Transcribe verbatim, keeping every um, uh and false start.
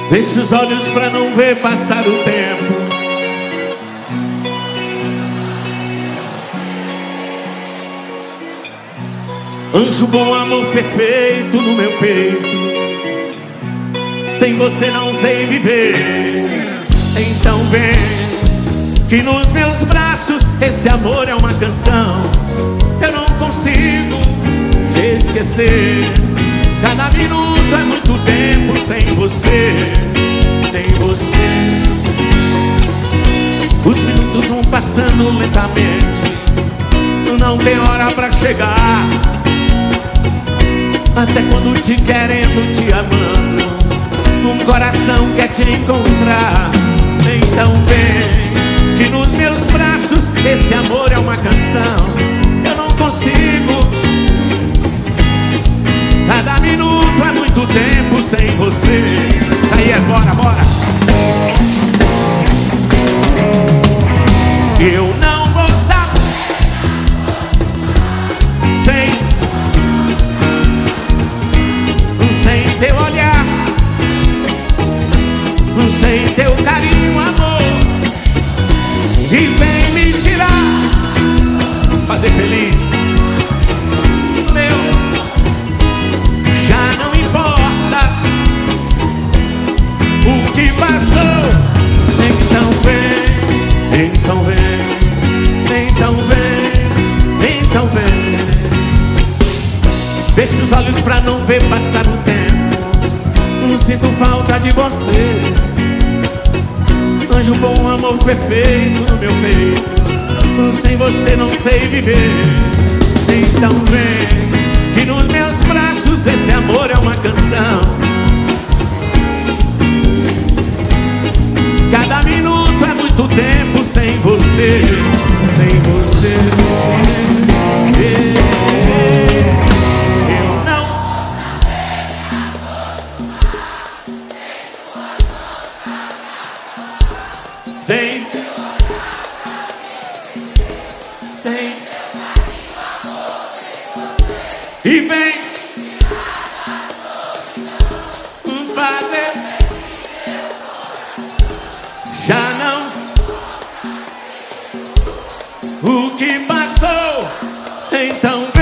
Feche os olhos pra não ver passar o tempo. Anjo bom, amor perfeito no meu peito. Sem você não sei viver. Então vem, que nos meus braços esse amor é uma canção. Eu não consigo te esquecer. Cada minuto é muito tempo sem você, sem você. Os minutos vão passando lentamente, não tem hora pra chegar. Até quando te querendo, te amando, um coração quer te encontrar. Então vem, que nos meus braços esse amor é uma canção. Eu não consigo. Cada minuto é muito tempo sem você. Isso aí é bora, bora. Eu não vou saber sem, sem teu olhar, sem teu carinho, amor. E vem me tirar, fazer feliz. Então vem, então vem, então vem, então vem. Feche os olhos pra não ver passar o tempo. Não sinto falta de você. Anjo bom, amor perfeito no meu peito. Sem você não sei viver. Então vem, que nos meus braços esse amor é uma canção. Cada minuto é muito tempo sem você, sem você. Eu não. Sem. Sem. E vem fazer. Já não. O que passou, então